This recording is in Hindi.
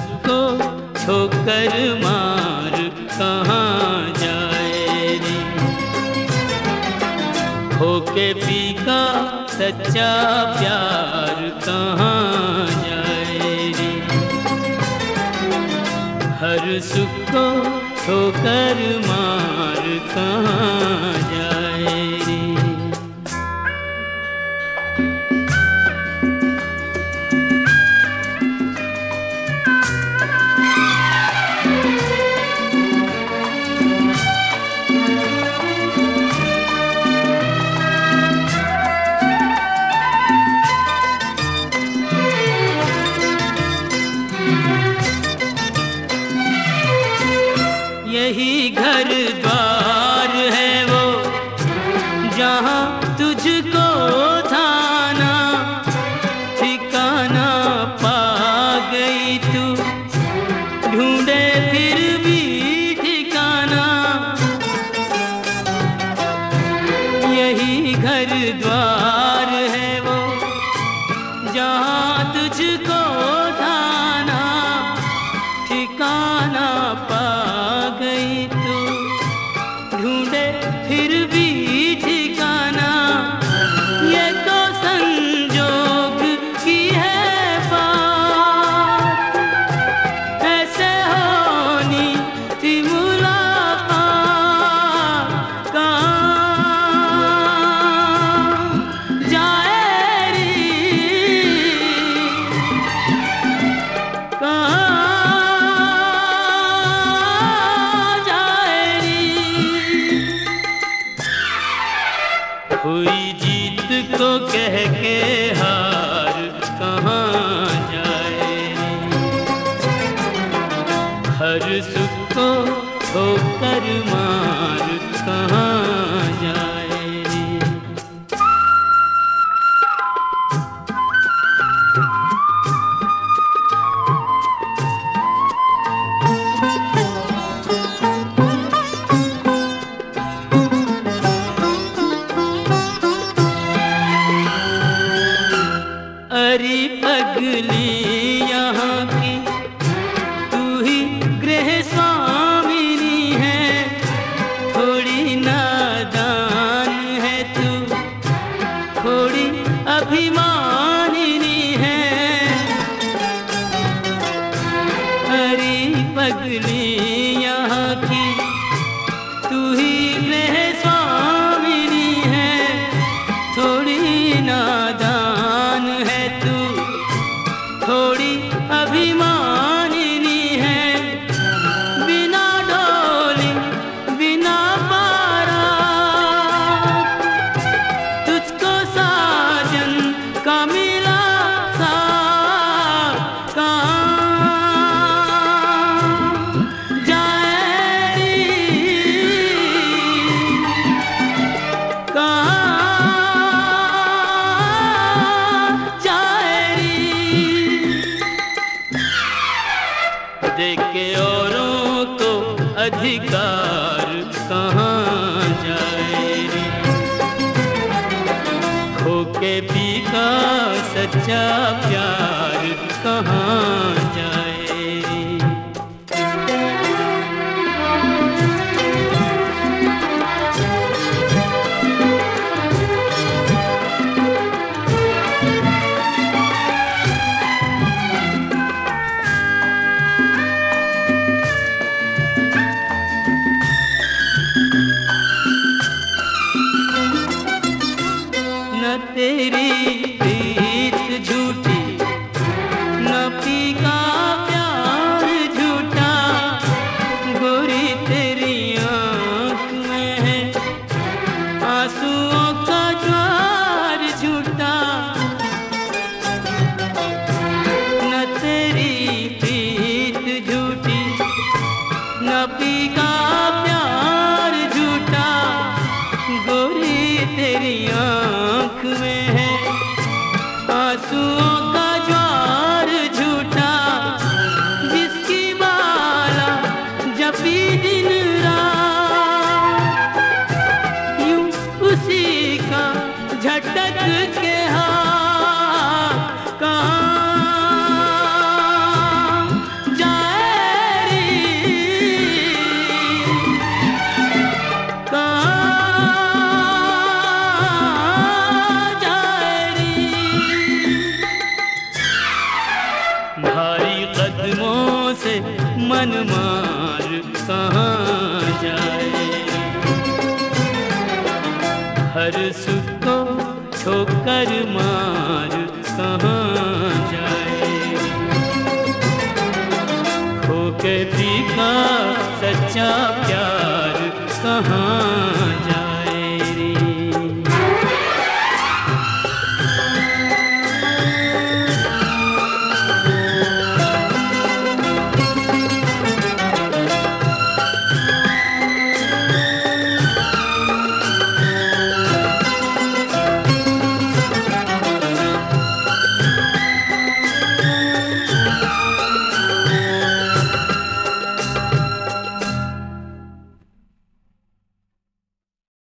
को ठोकर मार कहाँ जाए रे। होके पी का सच्चा प्यार कहाँ जाए रे। हर सुख को ठोकर मार कहाँ जाए रे। यही घर द्वार है वो जहाँ तुझको थाना ठिकाना पा गई तू, ढूंढे फिर भी ठिकाना। यही घर द्वार है वो जहाँ तुझको थाना ठिकाना पा गई तू, ढूंढे फिर भी ठिकाना। ये तो संजोग की है बात, ऐसे होनी थी मुलाकात। कहाँ जाए रे, कहाँ हुई जीत को कह के हार कहाँ जाए। हर सुख को ठोकर मार कहाँ जाए। अरे पगली यहाँ की तू ही गृह स्वामिनी है, थोड़ी नादान है तू, थोड़ी अभिमानिनी है। अरे पगली यहाँ की तू ही गृह स्वामिनी है, थोड़ी नादान है तू, थोड़ी अभिमानिनी है। बिना डोली बिना बारात तुझको साजन का मिला साथ, कहाँ जाए रे, कहाँ देके औरों को अधिकार कहाँ जाए रे। खोके पी का सच्चा प्यार कहाँ जाए रे। न तेरी प्रीत झूठी, न पी का से मन मार कहाँ जाए। हर सुख को ठोकर मार कहाँ जाए। खो के भी का सच्चा प्यार कहाँ